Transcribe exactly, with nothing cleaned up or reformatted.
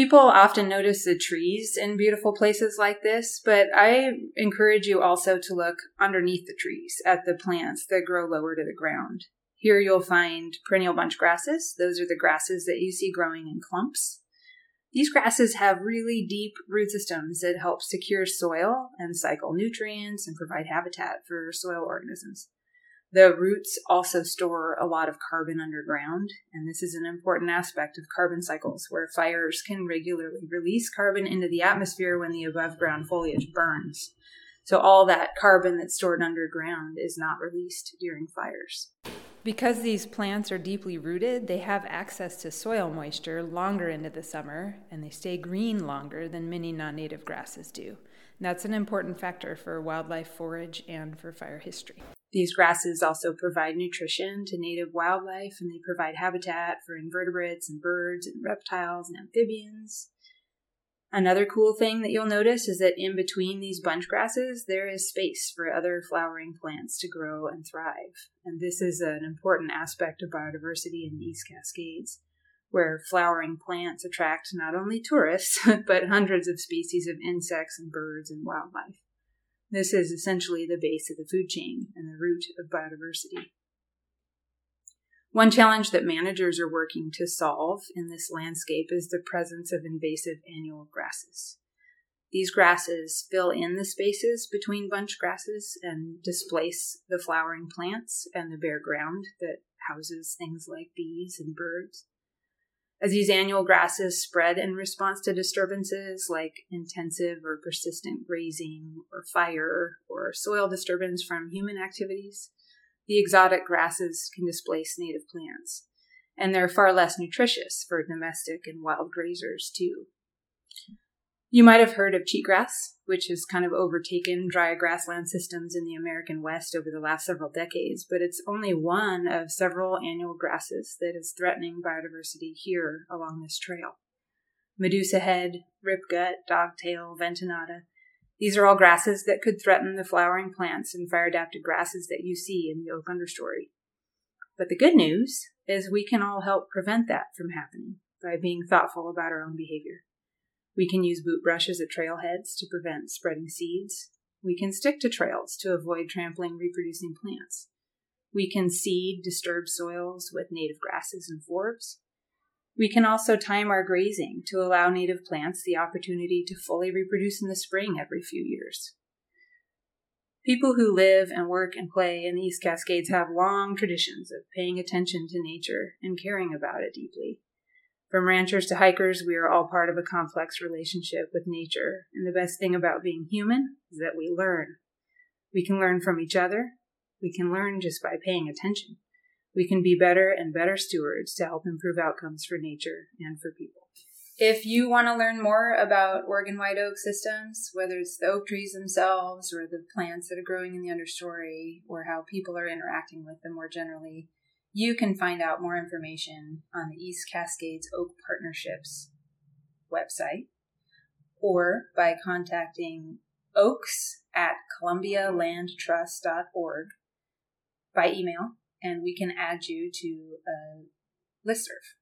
People often notice the trees in beautiful places like this, but I encourage you also to look underneath the trees at the plants that grow lower to the ground. Here you'll find perennial bunch grasses. Those are the grasses that you see growing in clumps. These grasses have really deep root systems that help secure soil and cycle nutrients and provide habitat for soil organisms. The roots also store a lot of carbon underground, and this is an important aspect of carbon cycles, where fires can regularly release carbon into the atmosphere when the above-ground foliage burns. So all that carbon that's stored underground is not released during fires. Because these plants are deeply rooted, they have access to soil moisture longer into the summer, and they stay green longer than many non-native grasses do. And that's an important factor for wildlife forage and for fire history. These grasses also provide nutrition to native wildlife, and they provide habitat for invertebrates and birds and reptiles and amphibians. Another cool thing that you'll notice is that in between these bunch grasses, there is space for other flowering plants to grow and thrive. And this is an important aspect of biodiversity in the East Cascades, where flowering plants attract not only tourists, but hundreds of species of insects and birds and wildlife. This is essentially the base of the food chain and the root of biodiversity. One challenge that managers are working to solve in this landscape is the presence of invasive annual grasses. These grasses fill in the spaces between bunch grasses and displace the flowering plants and the bare ground that houses things like bees and birds. As these annual grasses spread in response to disturbances like intensive or persistent grazing or fire or soil disturbance from human activities, the exotic grasses can displace native plants, and they're far less nutritious for domestic and wild grazers too. You might have heard of cheatgrass, which has kind of overtaken dry grassland systems in the American West over the last several decades, but it's only one of several annual grasses that is threatening biodiversity here along this trail. Medusa head, ripgut, dogtail, ventonata. These are all grasses that could threaten the flowering plants and fire-adapted grasses that you see in the oak understory. But the good news is we can all help prevent that from happening by being thoughtful about our own behavior. We can use boot brushes at trailheads to prevent spreading seeds. We can stick to trails to avoid trampling reproducing plants. We can seed disturbed soils with native grasses and forbs. We can also time our grazing to allow native plants the opportunity to fully reproduce in the spring every few years. People who live and work and play in the East Cascades have long traditions of paying attention to nature and caring about it deeply. From ranchers to hikers, we are all part of a complex relationship with nature, and the best thing about being human is that we learn. We can learn from each other. We can learn just by paying attention. We can be better and better stewards to help improve outcomes for nature and for people. If you want to learn more about Oregon white oak systems, whether it's the oak trees themselves or the plants that are growing in the understory or how people are interacting with them more generally, you can find out more information on the East Cascades Oak Partnerships website or by contacting oaks at columbia land trust dot org by email, and we can add you to a listserv.